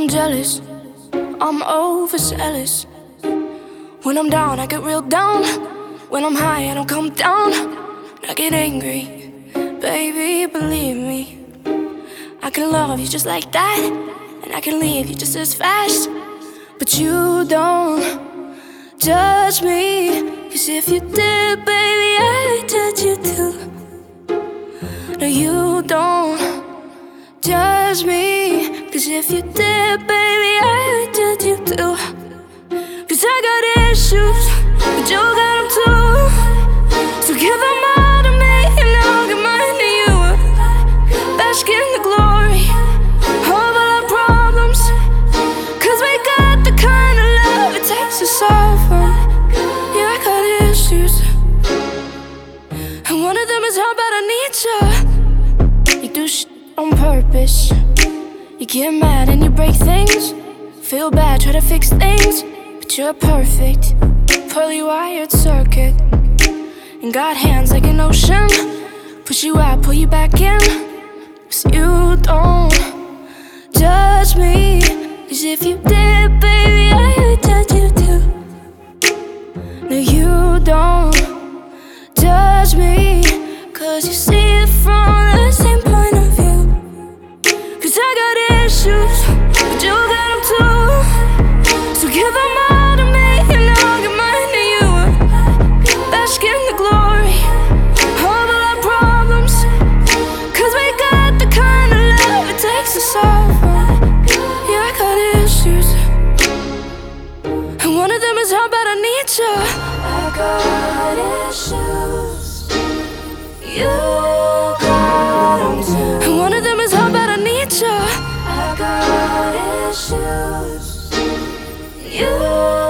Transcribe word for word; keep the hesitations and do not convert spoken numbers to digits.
I'm jealous, I'm overzealous. When I'm down, I get real down. When I'm high, I don't come down. I get angry, baby, believe me. I can love you just like that, and I can leave you just as fast. But you don't judge me, 'cause if you did, baby, I'd judge you too. No, you don't judge me, 'cause if you did, baby, I'd judge you too. 'Cause I got issues, but you got them too. So give them all to me, and I'll give mine to you. Bask in the glory of all our problems, 'cause we got the kind of love it takes to solve them. Yeah, I got issues, and one of them is how bad I need you. You do shit on purpose. You get mad and you break things. Feel bad, try to fix things, but you're perfect, poorly wired circuit. And got hands like an ocean, push you out, pull you back in. 'Cause you don't judge me, 'cause if you did, baby, I would judge you too. No, you don't judge me, 'cause you see it from the same point of view. 'Cause I got issues, but you got them too. So give them all to me, and I'll give mine to you. Bask in the glory of all our problems, 'cause we got the kind of love it takes to solve them. Yeah, I got issues, and one of them is how bad I need you. I got issues, you got them too. And one of them is how bad I need you. I got issues, you